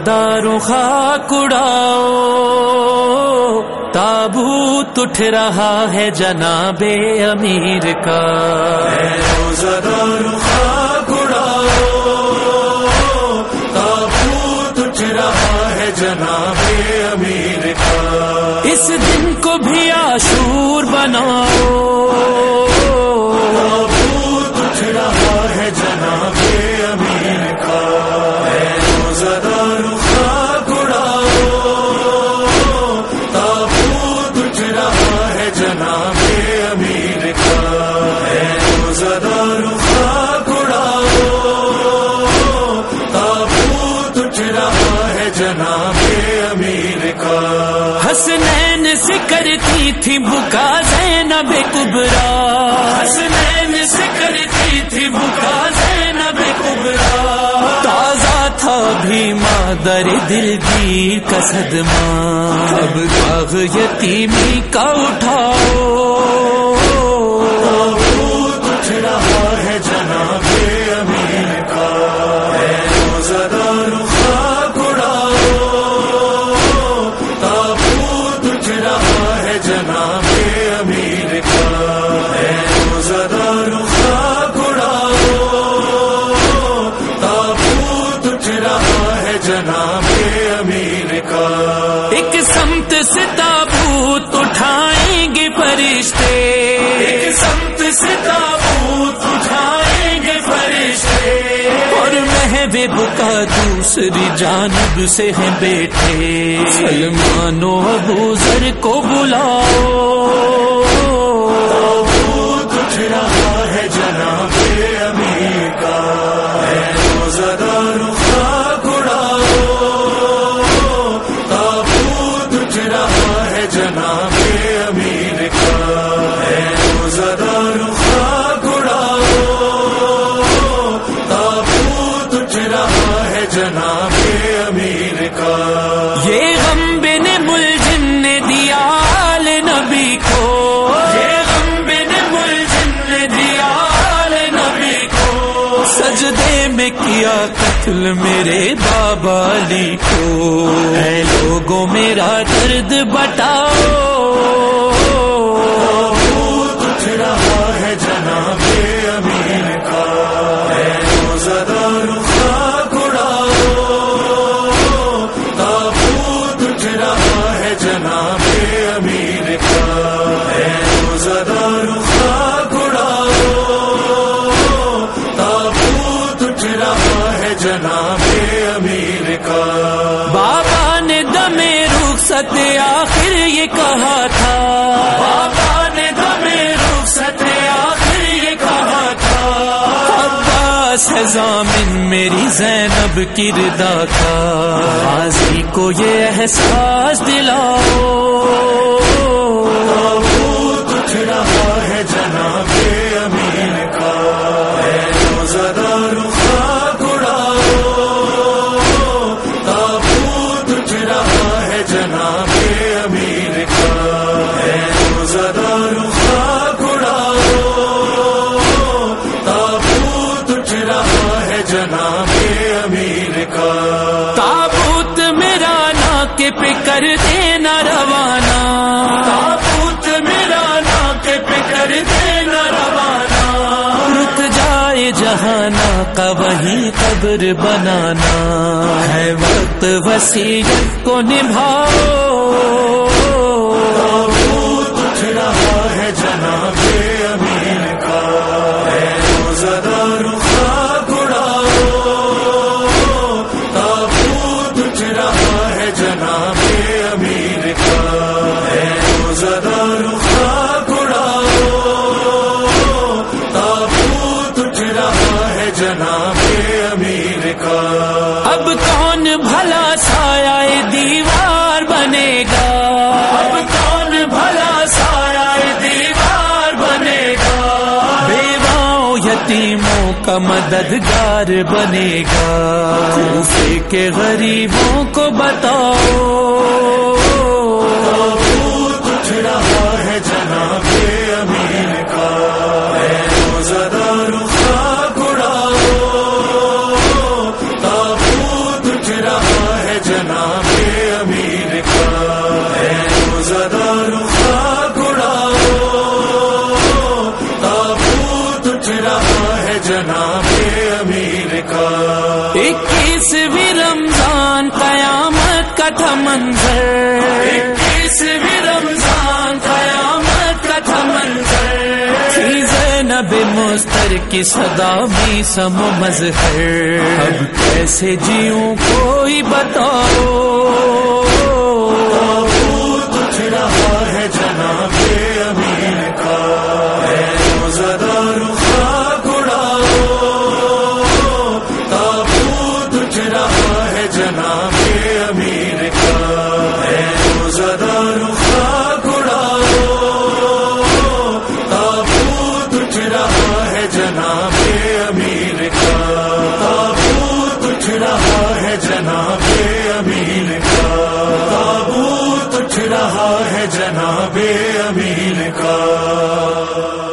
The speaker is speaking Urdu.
روزداروں خاک اڑاؤ، تابوت اٹھ رہا ہے جناب امیر کا، روزداروں خاک اڑاؤ، تابوت اٹھ رہا ہے جناب امیر کا، اس دن کو بھی عاشور بناؤ، تابوت اٹھ رہا ہے جناب امیر کا، روزداروں خاک اڑاؤ، تابوت اٹھ رہا ہے جناب امیر کا، روزداروں خاک اڑاؤ، تابوت اٹھ رہا ہے جناب امیر کا۔ حسنین سے کرتی تھی بکا زینب کبریٰ، حسنین سے کرتی تھی بکا زینب کبریٰ، تازہ تھا بھی مادر دلگیر کا صدمہ، اب داغ یتیمی کا اٹھاؤ، تابوت اٹھ رہا ہے جناب امیر کا، روزداروں خاک اڑاؤ، تابوت اٹھ رہا ہے جناب امیر کا، روزداروں خاک اڑاؤ، تابوت اٹھ رہا ہے جناب امیر کا۔ ایک سمت سے تابوت اٹھائیں گے فرشتے، ایک سمت سے تابوت اٹھائیں گے فرشتے، اور مہوِ بکا دوسری جانب سے ہیں بیٹھے، سلمان و ابو ذر کو بلاؤ، تابوت اٹھ رہا ہے جناب امیر کا، روزداروں خاک اڑاؤ، تابوت اٹھ رہا ہے جناب امیر کا، روزداروں خاک اڑاؤ، تابوت اٹھ رہا ہے جناب امیر کا۔ یہ غم بن ملجم نے دیا آل نبی کو، سجدے میں کیا قتل میرے بابا علی کو، اے لوگوں میرا درد بتاؤ، تابوت اٹھ رہا ہے جناب امیر کا، روزداروں خاک اڑاؤ، تابوت اٹھ رہا ہے جناب امیر کا، روزداروں خاک اڑاؤ، تابوت اٹھ رہا ہے جناب امیر کا۔ بابا نے دم رخصت آخر یہ کہا تھا، بابا نے دم رخصت آخر یہ کہا تھا، عباس ہے ضامن میری زینب کی رضا کا، غازی کو یہ احساس دلاؤ، تابوت اٹھ رہا ہے جناب امیر کا، روزداروں خاک اڑاؤ، تابوت اٹھ رہا ہے جناب امیر کا، روزداروں خاک اڑاؤ، تابوت اٹھ رہا ہے جناب امیر کا۔ تابوت میرا ناکے پہ کر دینا روانہ، تابوت میرا ناکے پہ کر دینا روانہ، رک جائے جہانا کا وہیں قبر بنانا، ہے وقت وصیت کو نبھاؤ، تابوت اٹھ رہا ہے جناب امیر کا، روزداروں خاک اڑاؤ، تابوت اٹھ رہا ہے جناب امیر کا، روزداروں خاک اڑاؤ، تابوت اٹھ رہا ہے جناب امیر کا۔ اب کون بھلا سایہ دیوار بنے گا، اب کون بھلا سایہ دیوار بنے گا، بیواؤں یتیموں کا مددگار بنے گا، کوفے کے غریبوں کو بتاؤ، تابوت اٹھ رہا ہے جناب امیر کا، روزداروں خاک اڑاؤ، تابوت اٹھ رہا ہے جناب امیر کا 21ویں رمضان قیامت کا تھا منظر 21ویں رمضان قیامت کا تھا منظر تھی زینب مستر کی صدا بھی سم و مظہر اب کیسے جیوں کوئی بتاؤ تجھ رہا ہے جناب امیر کا روزہ رخا گڑاؤ تابوت تجھ رہا ہے جناب امیر کا روزہ رخا گڑاؤ تابوت تجھ رہا ہے جناب امیر کا تابوت تجھ رہا ہے جناب امیر کا تابوت تجھ رہا ہے جناب امیر کا